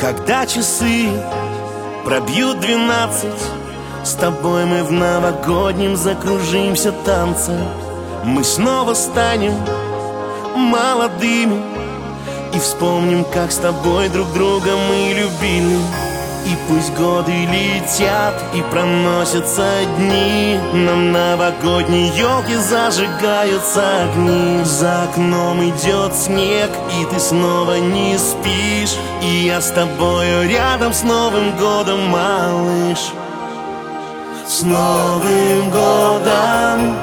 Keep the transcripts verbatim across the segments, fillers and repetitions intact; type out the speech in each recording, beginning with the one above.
Когда часы пробьют двенадцать, с тобой мы в новогоднем закружимся танце. Мы снова станем молодыми и вспомним, как с тобой друг друга мы любили. И пусть годы летят и проносятся дни, на новогодней елке зажигаются огни. За окном идет снег, и ты снова не спишь, и я с тобою рядом с Новым годом, малыш. С Новым годом,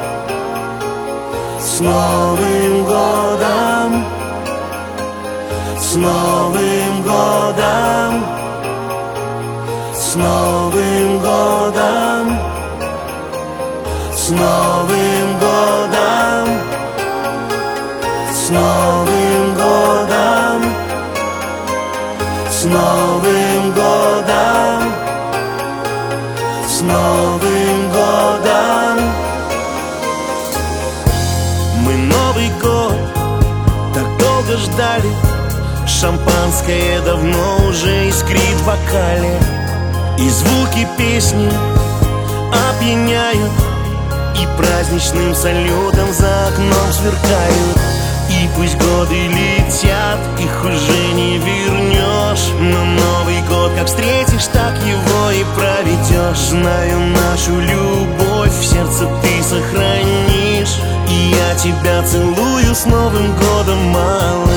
с Новым годом, с Новым годом, с Новым годом, с Новым годом, с Новым годом, с Новым годом, с Новым годом. Мы Новый год так долго ждали, шампанское давно уже искрит в бокале, и звуки песни опьяняют, и праздничным салютом за окном сверкают. И пусть годы летят, их уже не вернешь, но Новый год как встретишь, так его и проведешь. Знаю, нашу любовь в сердце ты сохранишь, и я тебя целую с Новым годом, малыш.